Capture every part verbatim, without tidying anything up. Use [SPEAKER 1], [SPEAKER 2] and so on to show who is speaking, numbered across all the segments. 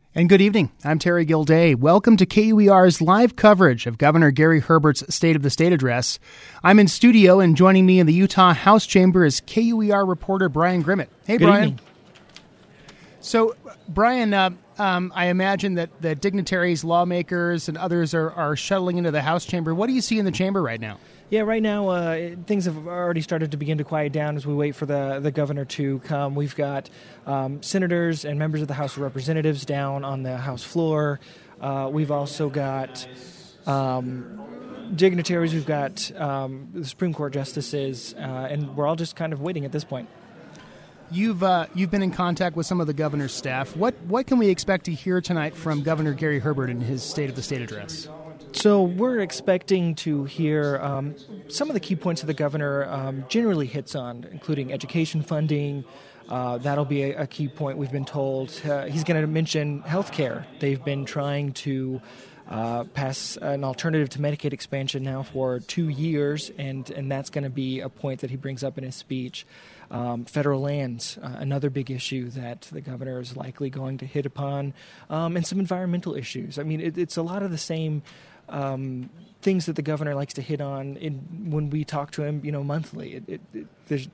[SPEAKER 1] And good evening. I'm Terry Gilday. Welcome to K U E R's live coverage of Governor Gary Herbert's State of the State address. I'm in studio, and joining me in the Utah House chamber is K U E R reporter Brian Grimmett. Hey,
[SPEAKER 2] good
[SPEAKER 1] Brian.
[SPEAKER 2] Evening.
[SPEAKER 1] So, Brian, uh, um, I imagine that the dignitaries, lawmakers, and others are, are shuttling into the House chamber. What do you see in the chamber right now?
[SPEAKER 2] Yeah, right now uh, things have already started to begin to quiet down as we wait for the, the governor to come. We've got um, senators and members of the House of Representatives down on the House floor. Uh, we've also got um, dignitaries. We've got um, the Supreme Court justices, uh, and we're all just kind of waiting at this point.
[SPEAKER 1] You've uh, you've been in contact with some of the governor's staff. What what can we expect to hear tonight from Governor Gary Herbert in his State of the State address?
[SPEAKER 2] So we're expecting to hear um, some of the key points that the governor um, generally hits on, including education funding. Uh, that'll be a, a key point, we've been told. Uh, he's going to mention health care. They've been trying to uh, pass an alternative to Medicaid expansion now for two years, and, and that's going to be a point that he brings up in his speech. Um, federal lands, uh, another big issue that the governor is likely going to hit upon, um, and some environmental issues. I mean, it, it's a lot of the same um, things that the governor likes to hit on in, when we talk to him, you know, monthly. It, it, it, there's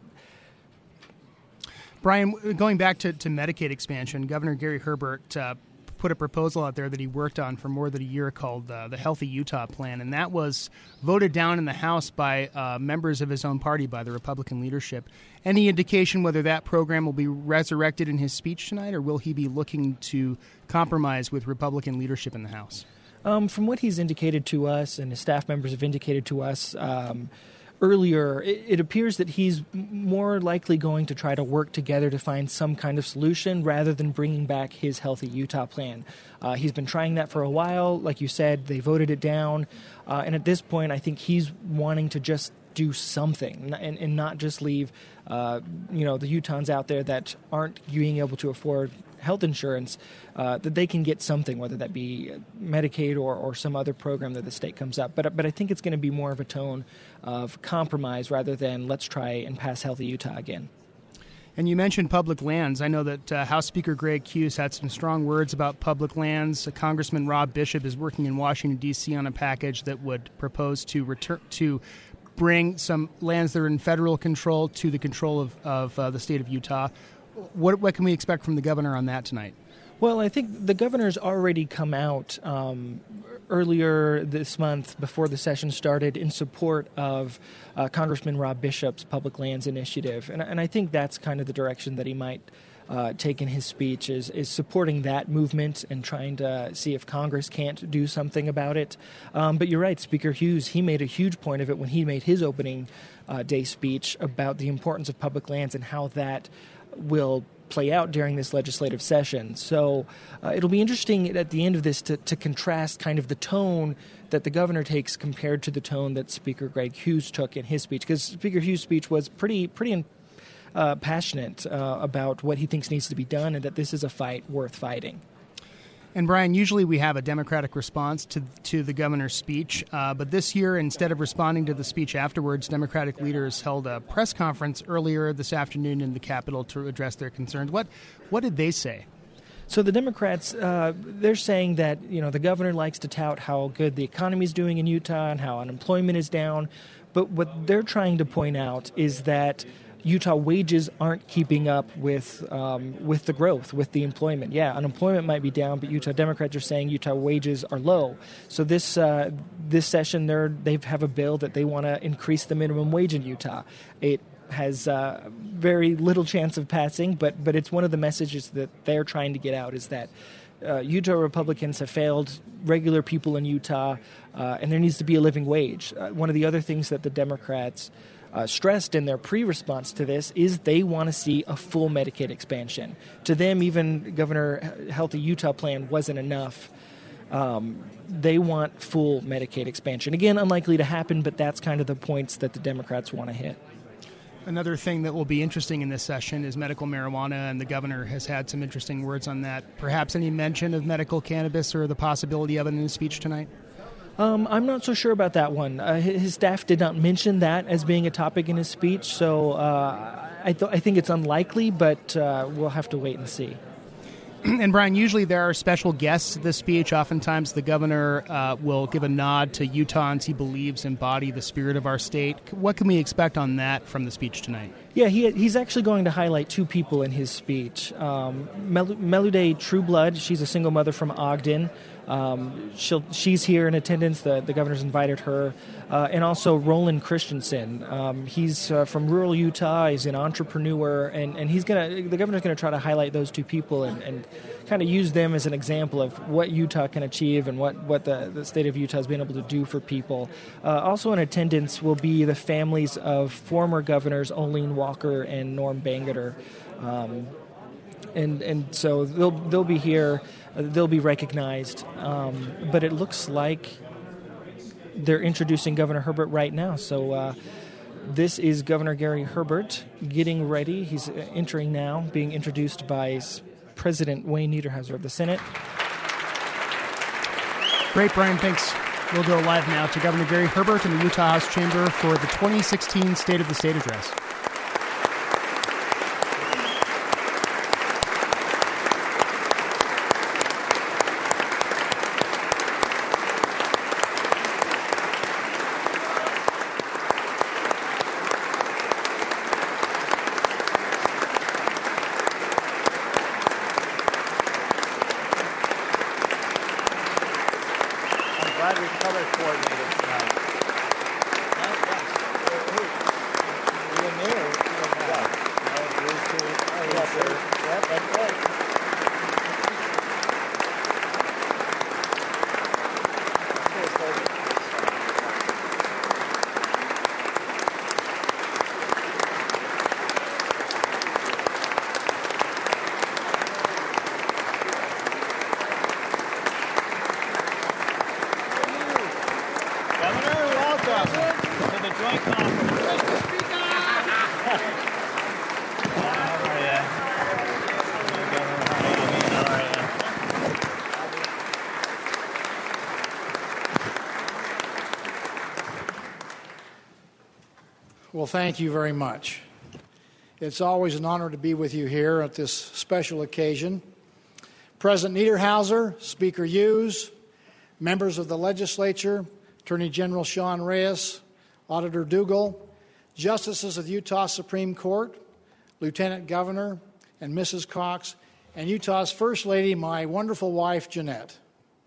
[SPEAKER 1] Brian, going back to, to Medicaid expansion, Governor Gary Herbert uh, put a proposal out there that he worked on for more than a year called uh, the Healthy Utah Plan, and that was voted down in the House by uh, members of his own party, by the Republican leadership. Any indication whether that program will be resurrected in his speech tonight, or will he be looking to compromise with Republican leadership in the House?
[SPEAKER 2] Um, from what he's indicated to us, and his staff members have indicated to us um, earlier, it, it appears that he's more likely going to try to work together to find some kind of solution rather than bringing back his Healthy Utah Plan. Uh, he's been trying that for a while. Like you said, they voted it down. Uh, and at this point, I think he's wanting to just do something and, and not just leave, uh, you know, the Utahns out there that aren't being able to afford health insurance, uh, that they can get something, whether that be Medicaid or, or some other program that the state comes up. But but I think it's going to be more of a tone of compromise rather than let's try and pass Healthy Utah again.
[SPEAKER 1] And you mentioned public lands. I know that uh, House Speaker Greg Hughes had some strong words about public lands. Uh, Congressman Rob Bishop is working in Washington, D C on a package that would propose to return to bring some lands that are in federal control to the control of, of uh, the state of Utah. What, what can we expect from the governor on that tonight?
[SPEAKER 2] Well, I think the governor's already come out um, earlier this month, before the session started, in support of uh, Congressman Rob Bishop's Public Lands Initiative. And, and I think that's kind of the direction that he might uh, take in his speech, is, is supporting that movement and trying to see if Congress can't do something about it. Um, but you're right, Speaker Hughes, he made a huge point of it when he made his opening uh, day speech about the importance of public lands and how that will play out during this legislative session. So uh, it'll be interesting at the end of this to, to contrast kind of the tone that the governor takes compared to the tone that Speaker Greg Hughes took in his speech, because Speaker Hughes' speech was pretty pretty uh, passionate uh, about what he thinks needs to be done and that this is a fight worth fighting.
[SPEAKER 1] And Brian, usually we have a Democratic response to to the governor's speech, uh, but this year, instead of responding to the speech afterwards, Democratic leaders held a press conference earlier this afternoon in the Capitol to address their concerns. What what did they say?
[SPEAKER 2] So the Democrats, uh, they're saying that, you know, the governor likes to tout how good the economy is doing in Utah and how unemployment is down, but what they're trying to point out is that Utah wages aren't keeping up with um, with the growth, with the employment. Yeah, unemployment might be down, but Utah Democrats are saying Utah wages are low. So this uh, this session, they they have a bill that they want to increase the minimum wage in Utah. It has uh, very little chance of passing, but but it's one of the messages that they're trying to get out, is that uh, Utah Republicans have failed regular people in Utah, uh, and there needs to be a living wage. Uh, one of the other things that the Democrats Uh, stressed in their pre-response to this is they want to see a full Medicaid expansion. To them, even Governor Healthy Utah Plan wasn't enough. Um, they want full Medicaid expansion. Again, unlikely to happen, but that's kind of the points that the Democrats want to hit.
[SPEAKER 1] Another thing that will be interesting in this session is medical marijuana, and the governor has had some interesting words on that. Perhaps any mention of medical cannabis or the possibility of it in his speech tonight?
[SPEAKER 2] Um, I'm not so sure about that one. Uh, his staff did not mention that as being a topic in his speech, so uh, I, th- I think it's unlikely, but uh, we'll have to wait and see.
[SPEAKER 1] And Brian, usually there are special guests at this speech. Oftentimes the governor uh, will give a nod to Utahns he believes embody the spirit of our state. What can we expect on that from the speech tonight?
[SPEAKER 2] Yeah, he, he's actually going to highlight two people in his speech. Um, Mel- Melude Trueblood, she's a single mother from Ogden. Um, she'll, she's here in attendance. The, the governor's invited her. Uh, and also Roland Christensen. Um, he's uh, from rural Utah. He's an entrepreneur. And, and he's gonna the governor's going to try to highlight those two people and, and kind of use them as an example of what Utah can achieve and what, what the, the state of Utah has been able to do for people. Uh, also in attendance will be the families of former governors Olene Walker and Norm Bangerter. Um, and and so they'll they'll be here. Uh, they'll be recognized. Um, but it looks like they're introducing Governor Herbert right now. So uh, this is Governor Gary Herbert getting ready. He's entering now, being introduced by President Wayne Niederhauser of the Senate.
[SPEAKER 1] Great, Brian. Thanks. We'll go live now to Governor Gary Herbert in the Utah House Chamber for the twenty sixteen State of the State Address.
[SPEAKER 3] Glad we color coordinated tonight. You're in there. Yeah. Blue too. Oh, yes, sir. Yep, that's right.
[SPEAKER 4] Well, thank you very much. It's always an honor to be with you here at this special occasion. President Niederhauser, Speaker Hughes, members of the legislature, Attorney General Sean Reyes, Auditor Dougal, justices of the Utah Supreme Court, Lieutenant Governor and Missus Cox, and Utah's First Lady, my wonderful wife, Jeanette.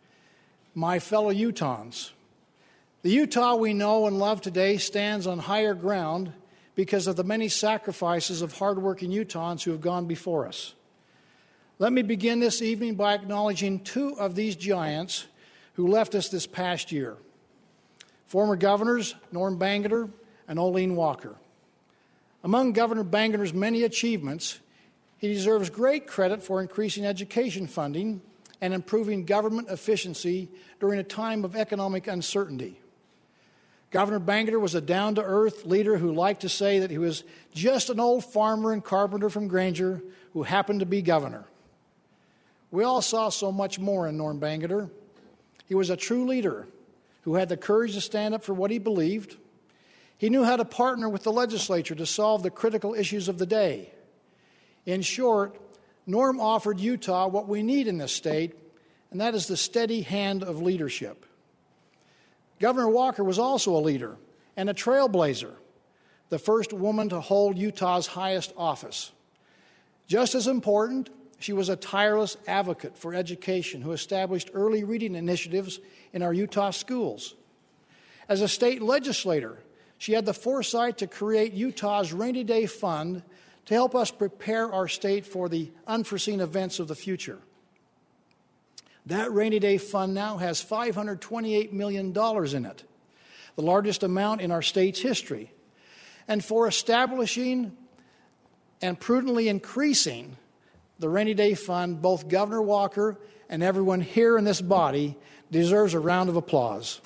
[SPEAKER 4] My fellow Utahns, the Utah we know and love today stands on higher ground because of the many sacrifices of hardworking Utahns who have gone before us. Let me begin this evening by acknowledging two of these giants who left us this past year. Former governors Norm Bangerter and Olene Walker. Among Governor Bangerter's many achievements, he deserves great credit for increasing education funding and improving government efficiency during a time of economic uncertainty. Governor Bangerter was a down-to-earth leader who liked to say that he was just an old farmer and carpenter from Granger who happened to be governor. We all saw so much more in Norm Bangerter. He was a true leader who had the courage to stand up for what he believed. He knew how to partner with the legislature to solve the critical issues of the day. In short, Norm offered Utah what we need in this state, and that is the steady hand of leadership. Governor Walker was also a leader and a trailblazer, the first woman to hold Utah's highest office. Just as important, she was a tireless advocate for education who established early reading initiatives in our Utah schools. As a state legislator, she had the foresight to create Utah's Rainy Day Fund to help us prepare our state for the unforeseen events of the future. That Rainy Day Fund now has five hundred twenty-eight million dollars in it, the largest amount in our state's history. And for establishing and prudently increasing the Rainy Day Fund, both Governor Walker and everyone here in this body deserves a round of applause.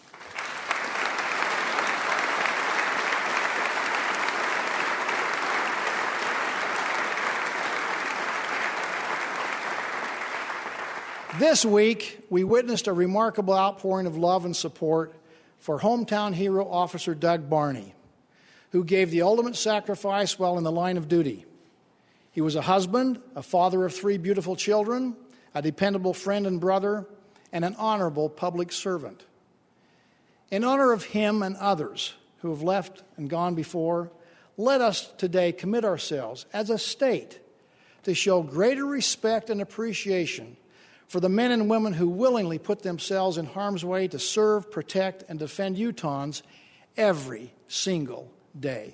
[SPEAKER 4] This week, we witnessed a remarkable outpouring of love and support for hometown hero Officer Doug Barney, who gave the ultimate sacrifice while in the line of duty. He was a husband, a father of three beautiful children, a dependable friend and brother, and an honorable public servant. In honor of him and others who have left and gone before, let us today commit ourselves as a state to show greater respect and appreciation for the men and women who willingly put themselves in harm's way to serve, protect, and defend Utahns every single day.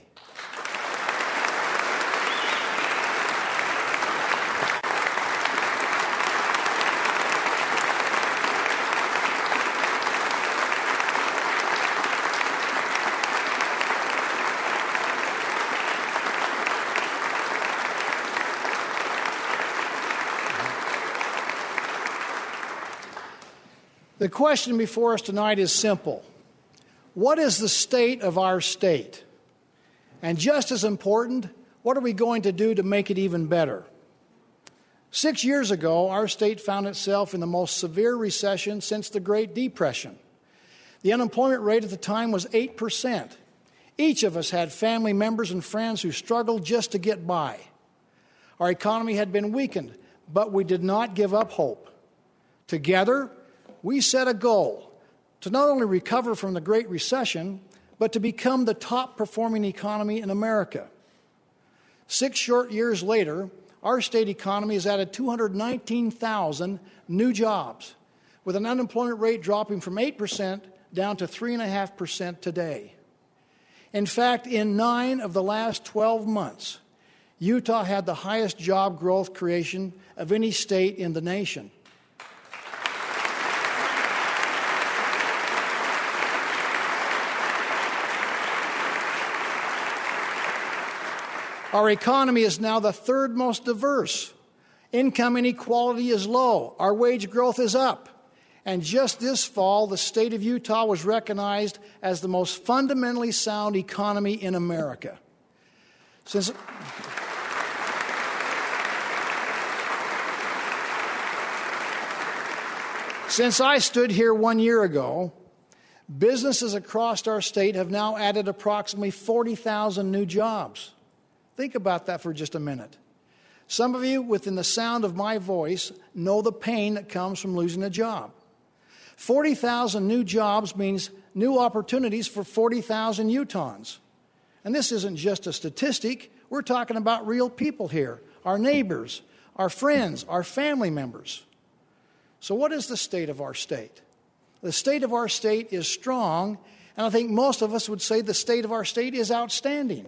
[SPEAKER 4] The question before us tonight is simple. What is the state of our state? And just as important, what are we going to do to make it even better? Six years ago, our state found itself in the most severe recession since the Great Depression. The unemployment rate at the time was eight percent. Each of us had family members and friends who struggled just to get by. Our economy had been weakened, but we did not give up hope. Together, we set a goal to not only recover from the Great Recession, but to become the top-performing economy in America. Six short years later, our state economy has added two hundred nineteen thousand new jobs, with an unemployment rate dropping from eight percent down to three point five percent today. In fact, in nine of the last twelve months, Utah had the highest job growth creation of any state in the nation. Our economy is now the third most diverse. Income inequality is low. Our wage growth is up. And just this fall, the state of Utah was recognized as the most fundamentally sound economy in America. Since, since I stood here one year ago, businesses across our state have now added approximately forty thousand new jobs. Think about that for just a minute. Some of you, within the sound of my voice, know the pain that comes from losing a job. forty thousand new jobs means new opportunities for forty thousand Utahns. And this isn't just a statistic. We're talking about real people here, our neighbors, our friends, our family members. So what is the state of our state? The state of our state is strong, and I think most of us would say the state of our state is outstanding.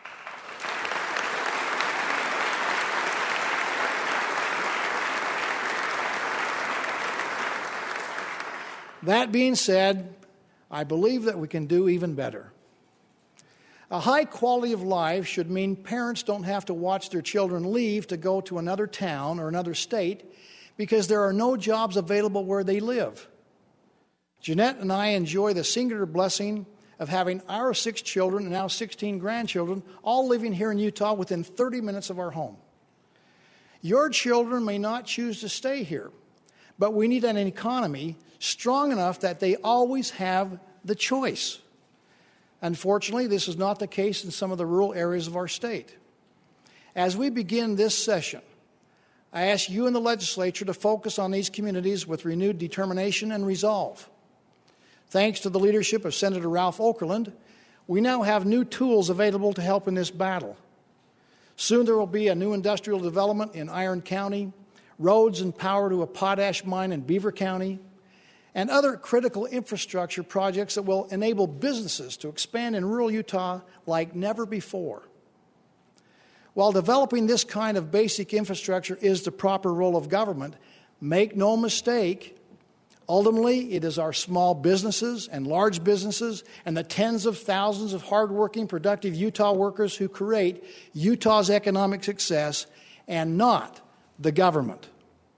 [SPEAKER 4] That being said, I believe that we can do even better. A high quality of life should mean parents don't have to watch their children leave to go to another town or another state because there are no jobs available where they live. Jeanette and I enjoy the singular blessing of having our six children and now sixteen grandchildren all living here in Utah within thirty minutes of our home. Your children may not choose to stay here, but we need an economy strong enough that they always have the choice. Unfortunately, this is not the case in some of the rural areas of our state. As we begin this session, I ask you in the legislature to focus on these communities with renewed determination and resolve. Thanks to the leadership of Senator Ralph Okerlund, we now have new tools available to help in this battle. Soon there will be a new industrial development in Iron County, roads and power to a potash mine in Beaver County, and other critical infrastructure projects that will enable businesses to expand in rural Utah like never before. While developing this kind of basic infrastructure is the proper role of government, make no mistake, ultimately it is our small businesses and large businesses and the tens of thousands of hardworking, productive Utah workers who create Utah's economic success and not the government.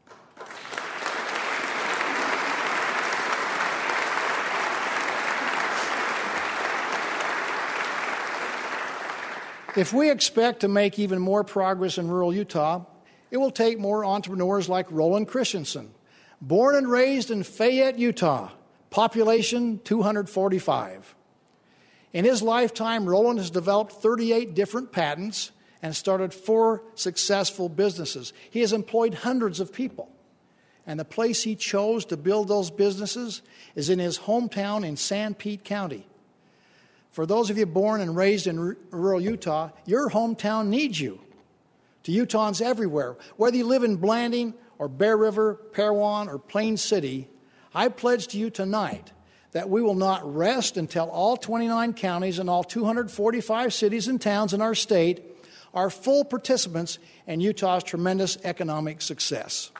[SPEAKER 4] If we expect to make even more progress in rural Utah, it will take more entrepreneurs like Roland Christensen, born and raised in Fayette, Utah, population two hundred forty-five. In his lifetime, Roland has developed thirty-eight different patents and started four successful businesses. He has employed hundreds of people. And the place he chose to build those businesses is in his hometown in Sanpete County. For those of you born and raised in r- rural Utah, your hometown needs you. To Utahns everywhere, whether you live in Blanding or Bear River, Parowan, or Plain City, I pledge to you tonight that we will not rest until all twenty-nine counties and all two hundred forty-five cities and towns in our state are full participants in Utah's tremendous economic success.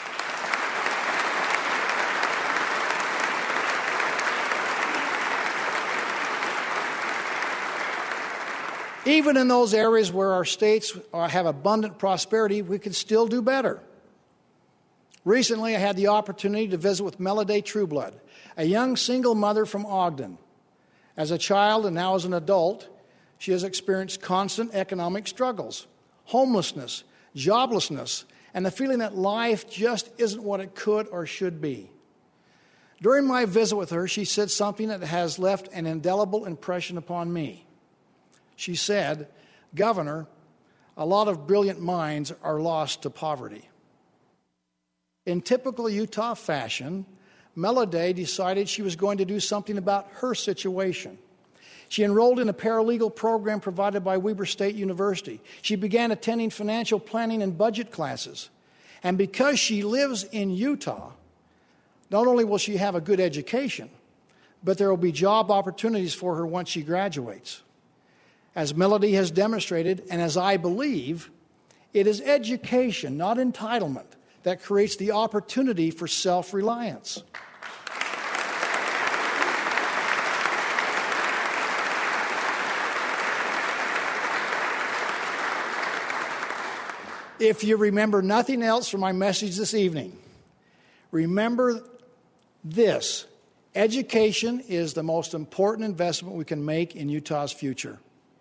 [SPEAKER 4] Even in those areas where our states have abundant prosperity, we can still do better. Recently, I had the opportunity to visit with Meloday Trueblood, a young single mother from Ogden. As a child and now as an adult, she has experienced constant economic struggles, homelessness, joblessness, and the feeling that life just isn't what it could or should be. During my visit with her, she said something that has left an indelible impression upon me. She said, "Governor, a lot of brilliant minds are lost to poverty." In typical Utah fashion, Meloday decided she was going to do something about her situation. She enrolled in a paralegal program provided by Weber State University. She began attending financial planning and budget classes. And because she lives in Utah, not only will she have a good education, but there will be job opportunities for her once she graduates. As Melody has demonstrated, and as I believe, it is education, not entitlement, that creates the opportunity for self-reliance. If you remember nothing else from my message this evening, remember this: education is the most important investment we can make in Utah's future.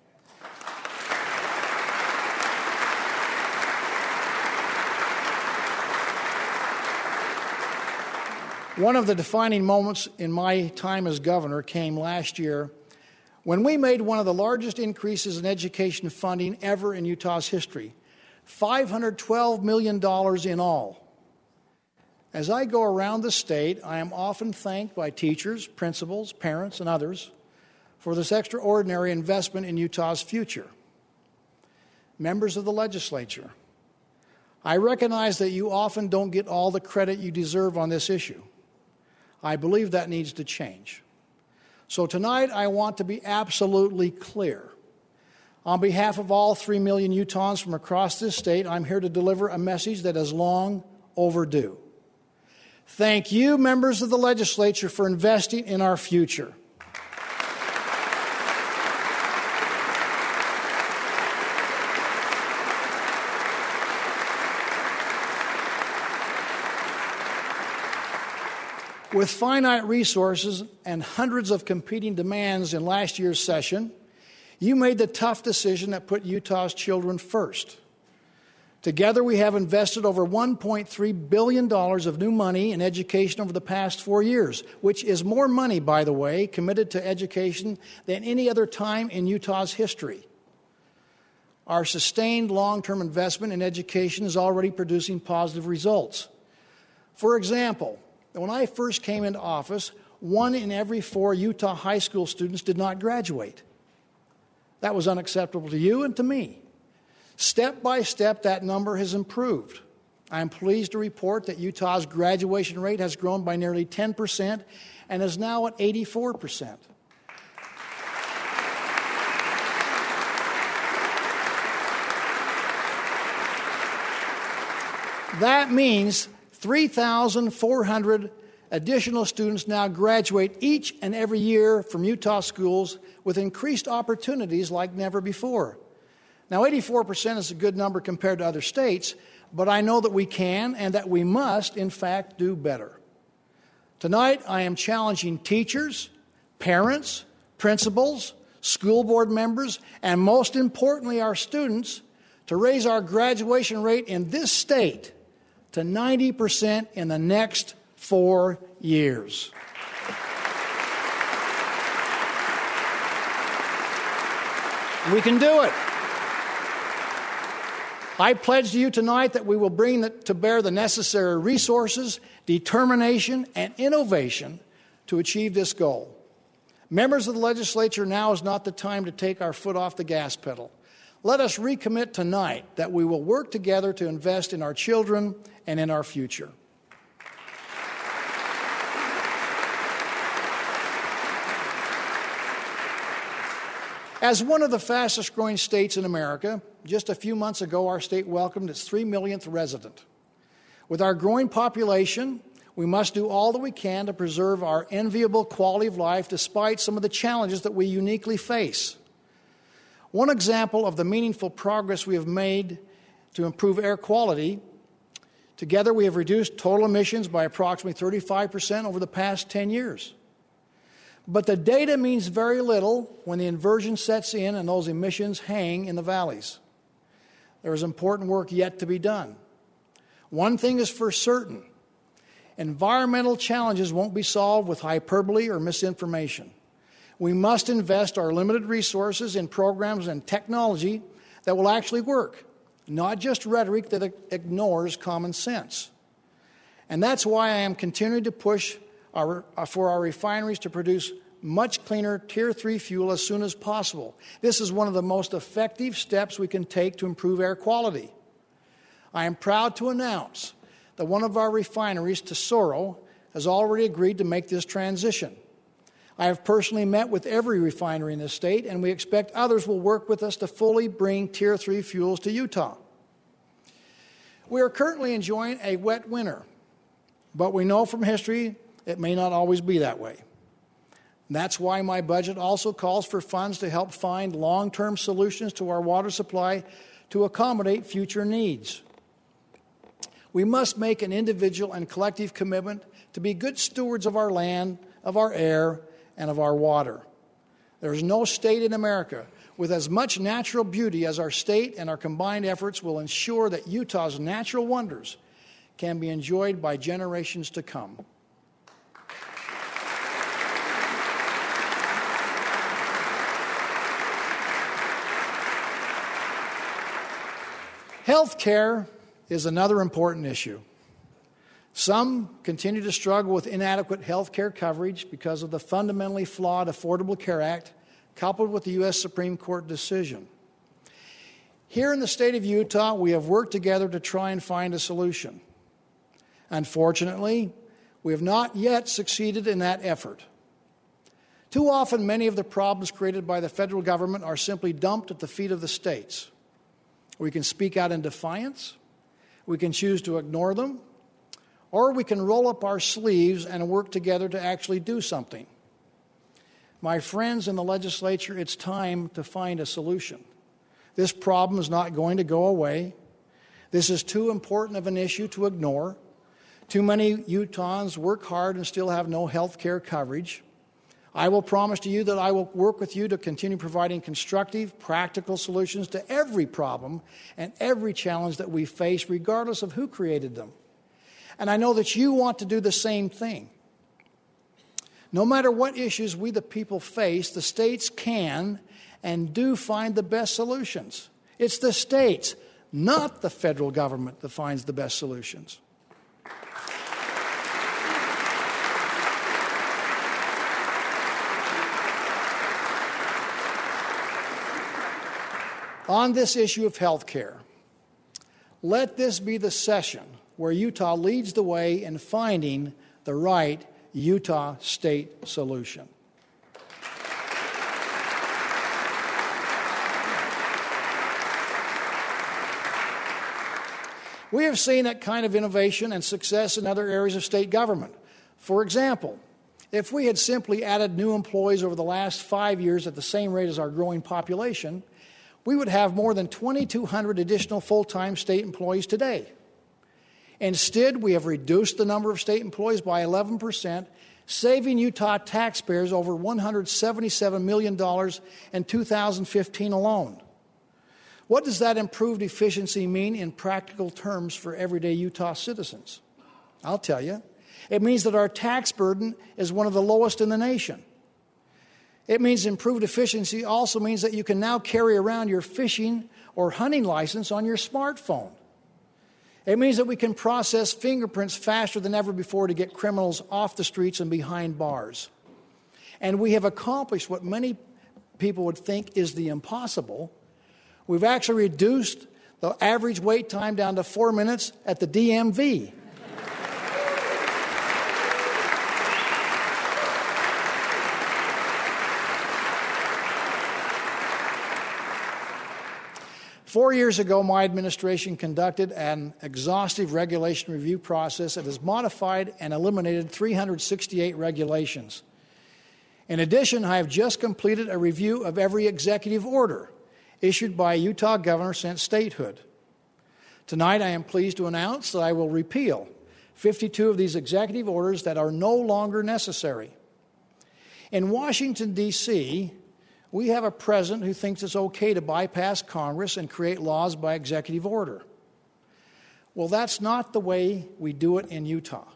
[SPEAKER 4] One of the defining moments in my time as governor came last year when we made one of the largest increases in education funding ever in Utah's history, five hundred twelve million dollars in all. As I go around the state, I am often thanked by teachers, principals, parents, and others for this extraordinary investment in Utah's future. Members of the legislature, I recognize that you often don't get all the credit you deserve on this issue. I believe that needs to change. So tonight, I want to be absolutely clear. On behalf of all three million Utahns from across this state, I'm here to deliver a message that is long overdue. Thank you, members of the legislature, for investing in our future. With finite resources and hundreds of competing demands in last year's session, you made the tough decision that put Utah's children first. Together, we have invested over one point three billion dollars of new money in education over the past four years, which is more money, by the way, committed to education than any other time in Utah's history. Our sustained long-term investment in education is already producing positive results. For example, when I first came into office, one in every four Utah high school students did not graduate. That was unacceptable to you and to me. Step by step, that number has improved. I am pleased to report that Utah's graduation rate has grown by nearly ten percent and is now at eighty-four percent. That means three thousand four hundred additional students now graduate each and every year from Utah schools with increased opportunities like never before. Now, eighty-four percent is a good number compared to other states, but I know that we can and that we must, in fact, do better. Tonight, I am challenging teachers, parents, principals, school board members, and most importantly, our students, to raise our graduation rate in this state to ninety percent in the next four years. We can do it. I pledge to you tonight that we will bring the, to bear the necessary resources, determination, and innovation to achieve this goal. Members of the legislature, now is not the time to take our foot off the gas pedal. Let us recommit tonight that we will work together to invest in our children and in our future. As one of the fastest growing states in America, just a few months ago our state welcomed its three millionth resident. With our growing population, we must do all that we can to preserve our enviable quality of life despite some of the challenges that we uniquely face. One example of the meaningful progress we have made to improve air quality, together we have reduced total emissions by approximately thirty-five percent over the past ten years. But the data means very little when the inversion sets in and those emissions hang in the valleys. There is important work yet to be done. One thing is for certain. Environmental challenges won't be solved with hyperbole or misinformation. We must invest our limited resources in programs and technology that will actually work, not just rhetoric that ignores common sense. And that's why I am continuing to push our, for our refineries to produce much cleaner Tier three fuel as soon as possible. This is one of the most effective steps we can take to improve air quality. I am proud to announce that one of our refineries, Tesoro, has already agreed to make this transition. I have personally met with every refinery in the state, and we expect others will work with us to fully bring Tier three fuels to Utah. We are currently enjoying a wet winter, but we know from history it may not always be that way. That's why my budget also calls for funds to help find long-term solutions to our water supply to accommodate future needs. We must make an individual and collective commitment to be good stewards of our land, of our air, and of our water. There is no state in America with as much natural beauty as our state, and our combined efforts will ensure that Utah's natural wonders can be enjoyed by generations to come. Health care is another important issue. Some continue to struggle with inadequate health care coverage because of the fundamentally flawed Affordable Care Act, coupled with the U S Supreme Court decision. Here in the state of Utah, we have worked together to try and find a solution. Unfortunately, we have not yet succeeded in that effort. Too often, many of the problems created by the federal government are simply dumped at the feet of the states. We can speak out in defiance, we can choose to ignore them, or we can roll up our sleeves and work together to actually do something. My friends in the legislature, it's time to find a solution. This problem is not going to go away. This is too important of an issue to ignore. Too many Utahns work hard and still have no health care coverage. I will promise to you that I will work with you to continue providing constructive, practical solutions to every problem and every challenge that we face, regardless of who created them. And I know that you want to do the same thing. No matter what issues we the people face, the states can and do find the best solutions. It's the states, not the federal government, that finds the best solutions. On this issue of health care, let this be the session where Utah leads the way in finding the right Utah state solution. We have seen that kind of innovation and success in other areas of state government. For example, if we had simply added new employees over the last five years at the same rate as our growing population, we would have more than twenty-two hundred additional full-time state employees today. Instead, we have reduced the number of state employees by eleven percent, saving Utah taxpayers over one hundred seventy-seven million dollars in two thousand fifteen alone. What does that improved efficiency mean in practical terms for everyday Utah citizens? I'll tell you. It means that our tax burden is one of the lowest in the nation. It means improved efficiency also means that you can now carry around your fishing or hunting license on your smartphone. It means that we can process fingerprints faster than ever before to get criminals off the streets and behind bars. And we have accomplished what many people would think is the impossible. We've actually reduced the average wait time down to four minutes at the D M V. Four years ago, my administration conducted an exhaustive regulation review process that has modified and eliminated three hundred sixty-eight regulations. In addition, I have just completed a review of every executive order issued by a Utah governor since statehood. Tonight, I am pleased to announce that I will repeal fifty-two of these executive orders that are no longer necessary. In Washington, D C, we have a president who thinks it's okay to bypass Congress and create laws by executive order. Well, that's not the way we do it in Utah.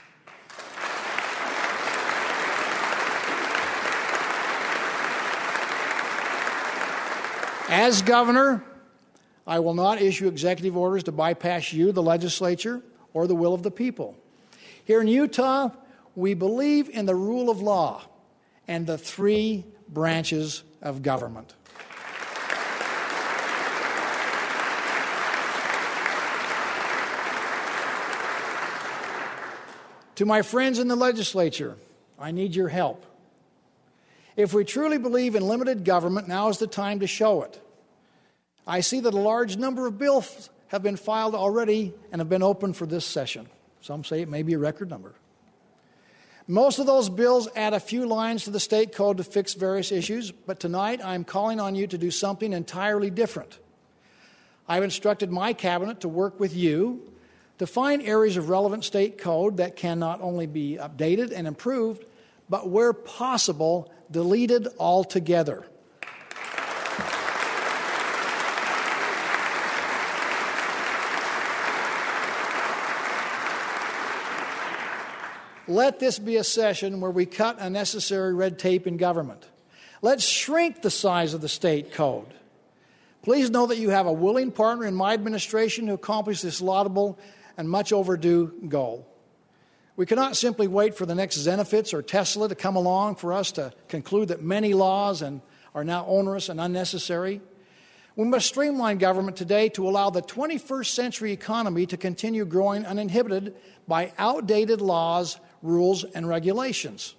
[SPEAKER 4] As governor, I will not issue executive orders to bypass you, the legislature, or the will of the people. Here in Utah, we believe in the rule of law and the three branches of government. To my friends in the legislature, I need your help. If we truly believe in limited government, now is the time to show it. I see that a large number of bills have been filed already and have been opened for this session. Some say it may be a record number. Most of those bills add a few lines to the state code to fix various issues, but tonight I'm calling on you to do something entirely different. I've instructed my cabinet to work with you to find areas of relevant state code that can not only be updated and improved, but where possible, deleted altogether. Let this be a session where we cut unnecessary red tape in government. Let's shrink the size of the state code. Please know that you have a willing partner in my administration to accomplish this laudable and much overdue goal. We cannot simply wait for the next Zenefits or Tesla to come along for us to conclude that many laws and are now onerous and unnecessary. We must streamline government today to allow the twenty-first century economy to continue growing uninhibited by outdated laws, rules, and regulations.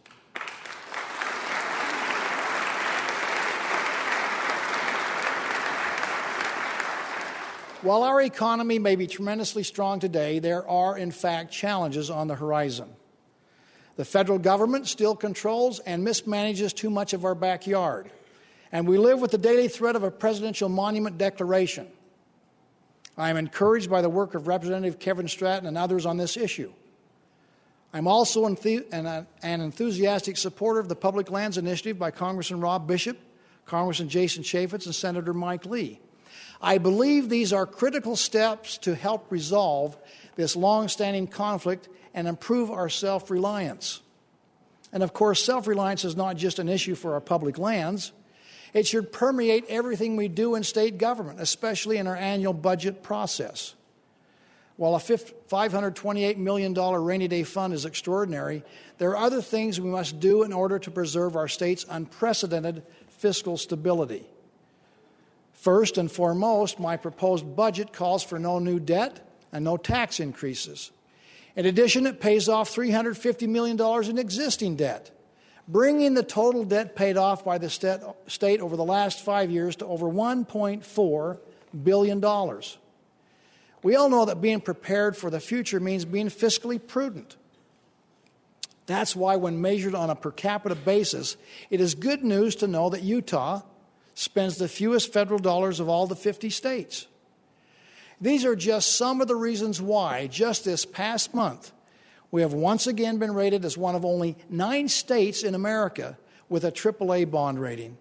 [SPEAKER 4] While our economy may be tremendously strong today, there are, in fact, challenges on the horizon. The federal government still controls and mismanages too much of our backyard, and we live with the daily threat of a presidential monument declaration. I am encouraged by the work of Representative Kevin Stratton and others on this issue. I'm also enth- an, uh, an enthusiastic supporter of the Public Lands Initiative by Congressman Rob Bishop, Congressman Jason Chaffetz, and Senator Mike Lee. I believe these are critical steps to help resolve this long-standing conflict and improve our self-reliance. And of course, self-reliance is not just an issue for our public lands. It should permeate everything we do in state government, especially in our annual budget process. While a five hundred twenty-eight million dollars rainy day fund is extraordinary, there are other things we must do in order to preserve our state's unprecedented fiscal stability. First and foremost, my proposed budget calls for no new debt and no tax increases. In addition, it pays off three hundred fifty million dollars in existing debt, bringing the total debt paid off by the state over the last five years to over one point four billion dollars. We all know that being prepared for the future means being fiscally prudent. That's why when measured on a per capita basis, it is good news to know that Utah spends the fewest federal dollars of all the fifty states. These are just some of the reasons why, just this past month, we have once again been rated as one of only nine states in America with a triple A bond rating.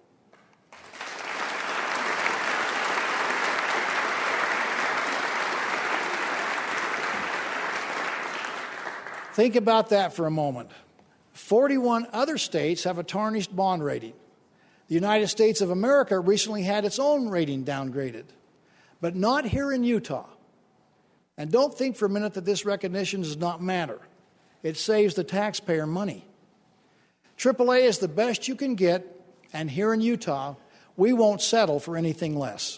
[SPEAKER 4] Think about that for a moment. forty-one other states have a tarnished bond rating. The United States of America recently had its own rating downgraded. but not here in Utah. And don't think for a minute that this recognition does not matter. It saves the taxpayer money. triple A is the best you can get, and here in Utah, we won't settle for anything less.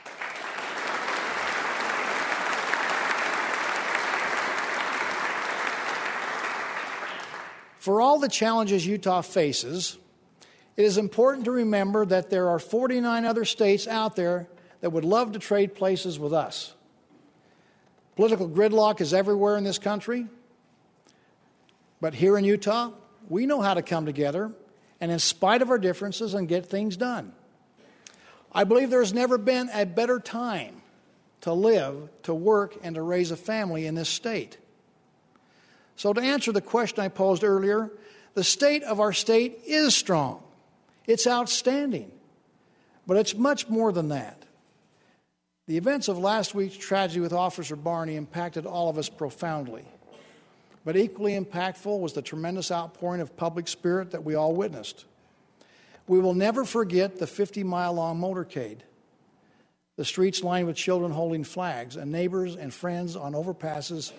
[SPEAKER 4] For all the challenges Utah faces, it is important to remember that there are forty-nine other states out there that would love to trade places with us. Political gridlock is everywhere in this country, but here in Utah, we know how to come together and in spite of our differences and get things done. I believe there's never been a better time to live, to work, and to raise a family in this state. So to answer the question I posed earlier, the state of our state is strong. It's outstanding. But it's much more than that. The events of last week's tragedy with Officer Barney impacted all of us profoundly. But equally impactful was the tremendous outpouring of public spirit that we all witnessed. We will never forget the fifty-mile-long motorcade, the streets lined with children holding flags, and neighbors and friends on overpasses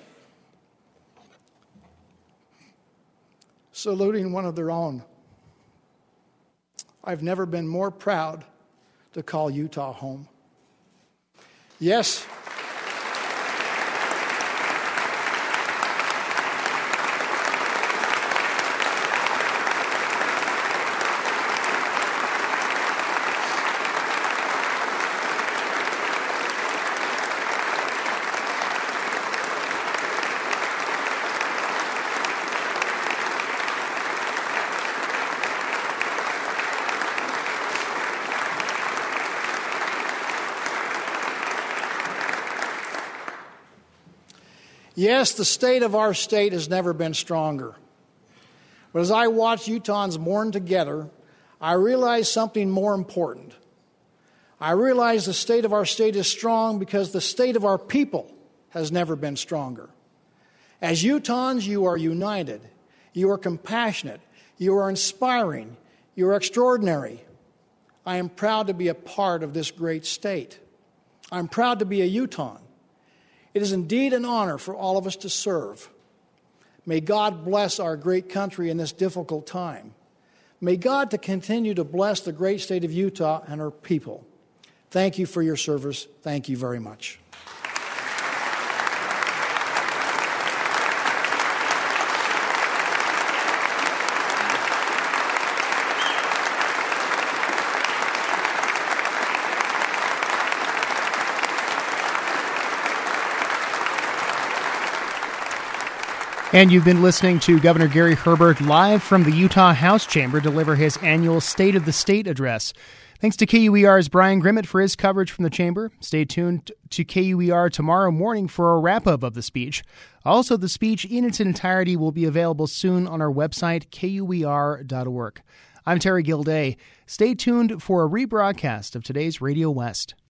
[SPEAKER 4] saluting one of their own. I've never been more proud to call Utah home. Yes, Yes, the state of our state has never been stronger. But as I watch Utahns mourn together, I realize something more important. I realize the state of our state is strong because the state of our people has never been stronger. As Utahns, you are united. You are compassionate. You are inspiring. You are extraordinary. I am proud to be a part of this great state. I'm proud to be a Utahn. It is indeed an honor for all of us to serve. May God bless our great country in this difficult time. May God to continue to bless the great state of Utah and her people. Thank you for your service. Thank you very much.
[SPEAKER 1] And you've been listening to Governor Gary Herbert live from the Utah House Chamber deliver his annual State of the State address. Thanks to K U E R's Brian Grimmett for his coverage from the chamber. Stay tuned to K U E R tomorrow morning for a wrap-up of the speech. Also, the speech in its entirety will be available soon on our website, K U E R dot org. I'm Terry Gilday. Stay tuned for a rebroadcast of today's Radio West.